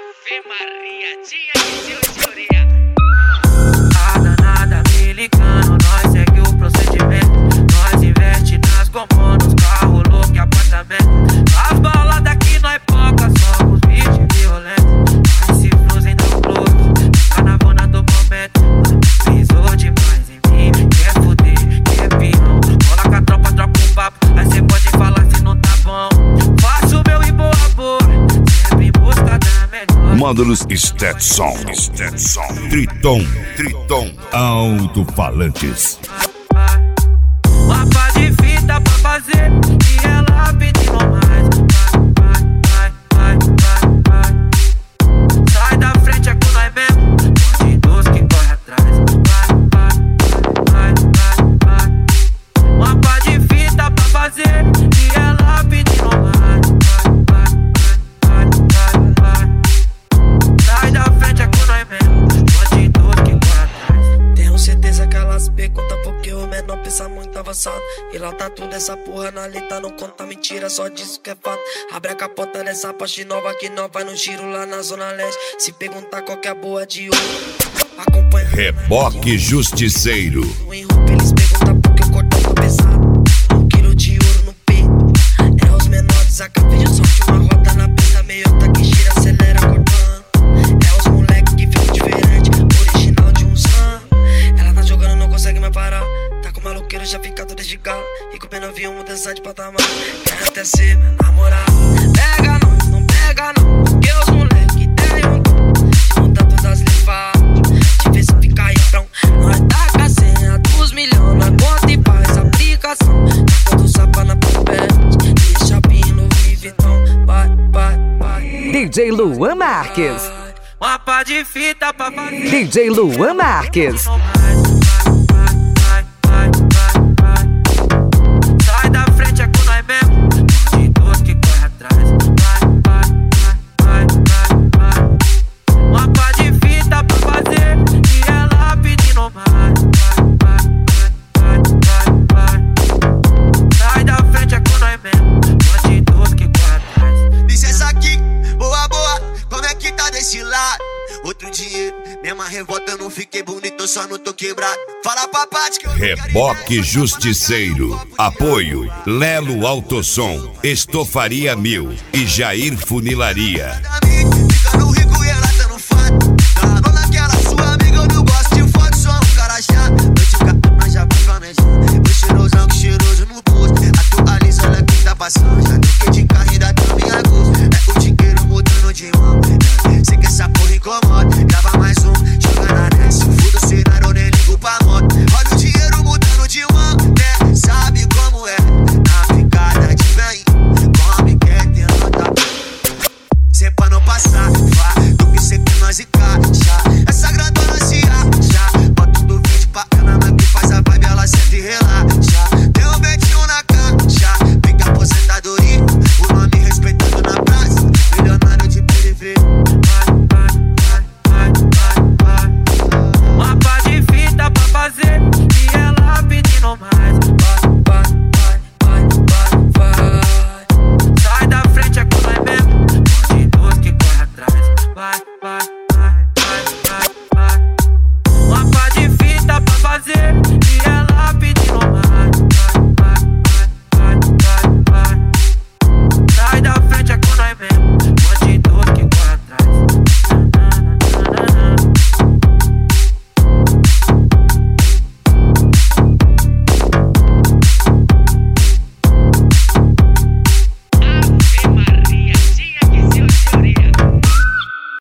Ave Maria, tinha que ser o teoria. Nada me ligando, nós segue o procedimento. Nós investe nas comunas, carro louco e apartamento. As baladas aqui nós foca, somos bichos violentos. Mas se fruzem dá um close, fica na vona do momento. Pisou demais em mim, quer fuder, quer pião. Rola com a tropa, troca um papo, aí cê pode falar se não tá bom. Faço o meu e boa, sempre em busca da melhor. Módulos Stetson, Triton, alto-falantes. Uma pá de fita pra fazer e ela pedindo mais. Vai. Sai da frente, é com nós mesmo. Monte dos que corre atrás. Vai. Uma pá de fita pra fazer e ela pedindo mais. Vai. Sai da frente, é com nós mesmo. Monte dos que corre atrás. Tenho certeza que elas perguntam porque o menor pensa muito avançado. E lá tá tudo essa porra na lista, não conta mentira, só disso que é fato. Abre a capota dessa Porsche nova que nós vai no giro lá na Zona Leste. Se perguntar qual que é a boa de ouro, acompanha. Reboque Justiceiro. No enrupe eles perguntam porque o cordão tá pesado. 1 quilo de ouro no peito. É os menores, a cabeça solte uma roda na pista. Meiota que gira, acelera cortando. É os moleque que ficam diferente, original de uns anos. Ela tá jogando, não consegue mais parar. Tá com maloqueiro, já fica todo de galo. E com o pé no avião, mudança de patamar. Quer até ser minha namorada. Pega nós, não pega não, porque os moleque tem um dom de mudar todas as levadas, de ver se fica aí prão. Nós taca a senha dos milhões, nós conta e faz aplicação. Taca do sapa na papete, deixa pin no Viviton. Vai. DJ Luan Marques. Uma pá de fita pra fazer. DJ Luan Marques. Sai da frente, é com nós mesmo. De dois que corre atrás. Vai. Uma pá de fita pra fazer e ela pedindo mais. Vai. Sai da frente, é com nós mesmo. De dois que corre atrás. Licença aqui, boa, como é que tá desse lado? Outro dinheiro, mesma revolta, eu não fiquei bonito, eu só não tô quebrado. Fala pra Paty que eu Reboque Justiceiro. Apoio Lelo Autosom, Estofaria 1000 e Jair Funilaria. ficando rico e ela tá no fato. Tá naquela sua amiga, eu não gosto de foto, sou um cara chato. Noite capa, mas já vai planejando. O cheirosão que cheiroso no posto. Atualiza, olha quem tá passando. Já troquei de carro, ainda tô em agosto. É o dinheiro mudando de mão. Sei que essa porra incomoda. Grava mais um,